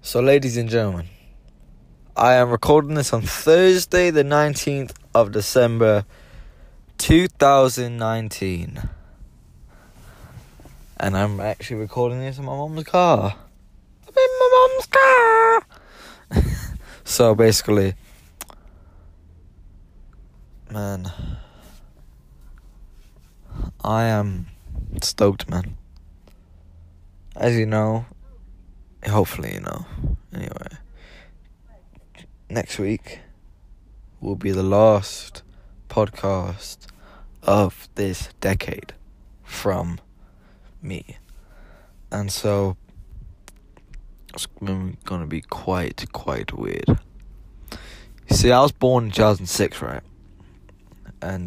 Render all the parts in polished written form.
So, ladies and gentlemen, I am recording this on Thursday, the 19th of December, 2019. And I'm actually recording this in my mum's car. I'm in my mum's car! So, basically, man, I am stoked, man. As you know, hopefully you know, anyway, next week will be the last podcast of this decade from me. And so, it's going to be quite weird. You see, I was born in 2006, right? And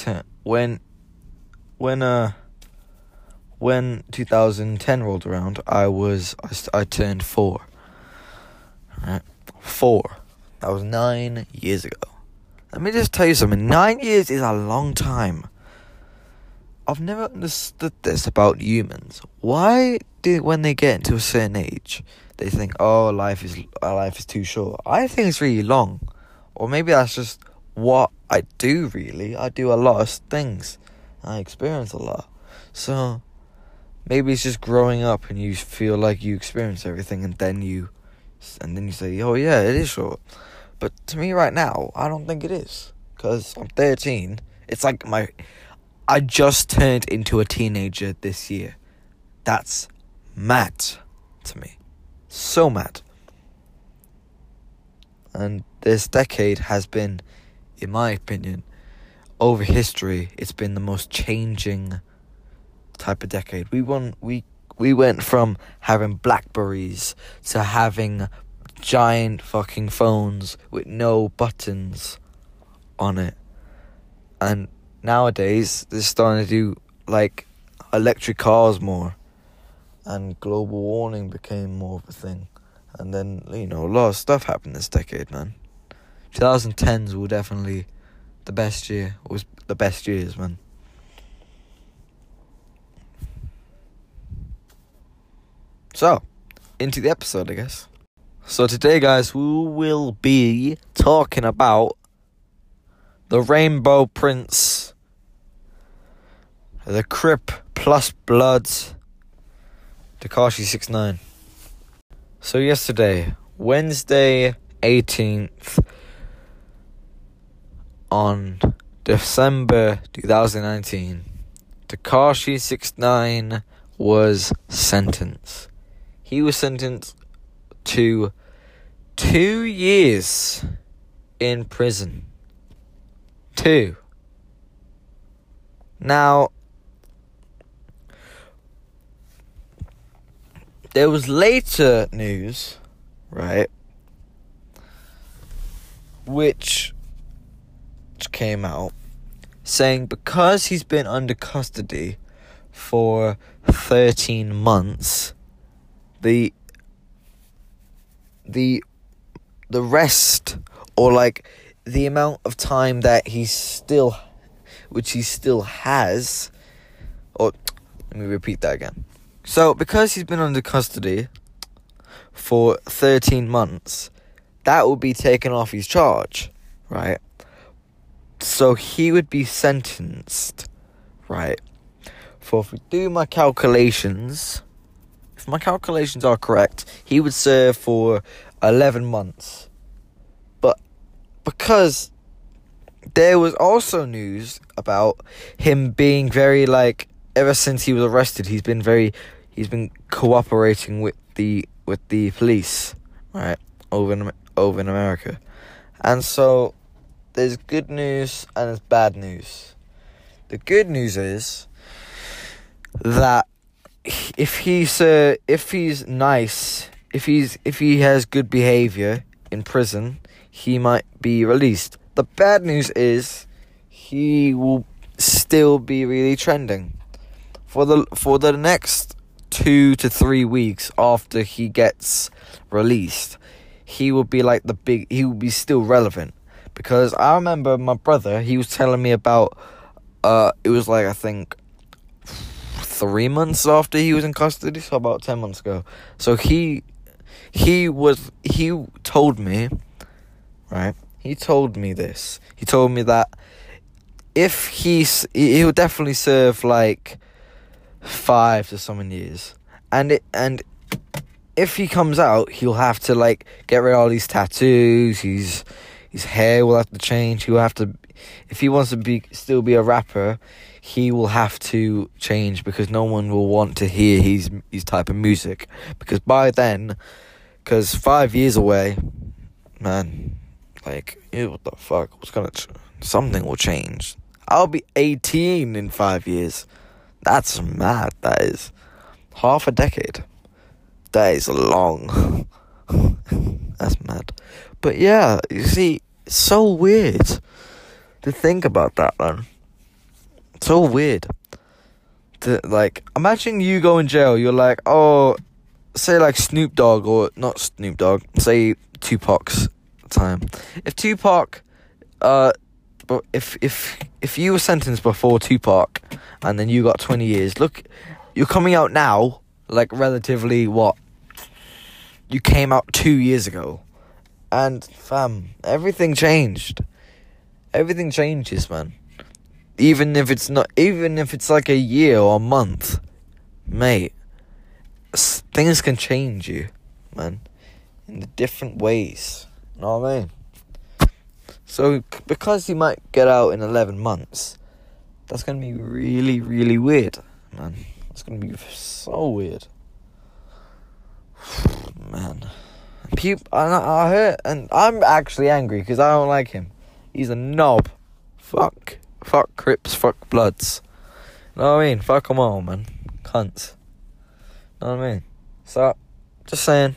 when 2010 rolled around, I turned 4. Right? 4. That was 9 years ago. Let me just tell you something. 9 years is a long time. I've never understood this about humans. Why do, when they get into a certain age, they think, oh, life is too short? I think it's really long. Or maybe that's just what I do, really. I do a lot of things. I experience a lot. So maybe it's just growing up and you feel like you experience everything, and then you say, oh yeah, it is short. But to me right now, I don't think it is. Because I'm 13. It's like I just turned into a teenager this year. That's mad to me. So mad. And this decade has been, in my opinion, over history, it's been the most changing type of decade. We went from having Blackberries to having giant fucking phones with no buttons on it. And nowadays, they're starting to do, like, electric cars more. And global warming became more of a thing. And then, a lot of stuff happened this decade, man. 2010s were definitely the best year. It was the best years, man. So, into the episode, I guess. So today, guys, we will be talking about the Rainbow Prince, the Crip Plus Bloods, Tekashi 6ix9ine. So yesterday, Wednesday 18th, on December 2019, Tekashi 6ix9ine was sentenced. He was sentenced to 2 years in prison. 2. Now, there was later news, right, which came out saying because he's been under custody for 13 months, the rest, or like the amount of time that he still has, or let me repeat that again. So because he's been under custody for 13 months, that will be taken off his charge, right? So he would be sentenced, right, for, if we do my calculations, if my calculations are correct, he would serve for 11 months. But because there was also news about him being very, like, ever since he was arrested, he's been cooperating with the police, right, over in America. And so there's good news and there's bad news. The good news is that if he has good behavior in prison, he might be released. The bad news is he will still be really trending for the next 2 to 3 weeks after he gets released. He will be like he will be still relevant. Because I remember my brother, he was telling me about, it was like, I think, 3 months after he was in custody, so about 10 months ago. So he he told me, right? He told me this. He told me that if he'll definitely serve like 5 to 7 years, and if he comes out, he'll have to like get rid of all these tattoos. His hair will have to change. He'll have to, if he wants to still be a rapper, he will have to change, because no one will want to hear his type of music. Because by then, 5 years away, man, like, what the fuck? Something will change. I'll be 18 in 5 years. That's mad. That is half a decade. That is long. That's mad. But yeah, you see, it's so weird to think about that, man. So weird. Like, imagine you go in jail. You're like, oh, say like Snoop Dogg, or not Snoop Dogg, say Tupac's time. If Tupac, but if you were sentenced before Tupac, and then you got 20 years, look, you're coming out now, like relatively what? You came out 2 years ago, and fam, everything changed. Everything changes, man. Even if it's like a year or a month, mate, things can change you, man, in the different ways. You know what I mean? So, because you might get out in 11 months, that's going to be really, really weird, man. It's going to be so weird. Man. I heard, and I'm actually angry because I don't like him. He's a knob. Fuck Crips, fuck Bloods. You know what I mean? Fuck them all, man. Cunts. You know what I mean? So, just saying.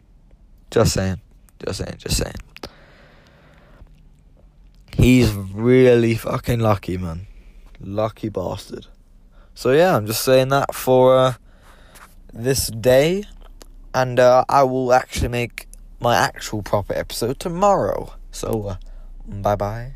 He's really fucking lucky, man. Lucky bastard. So yeah, I'm just saying that for this day. And I will actually make my actual proper episode tomorrow. So, bye-bye.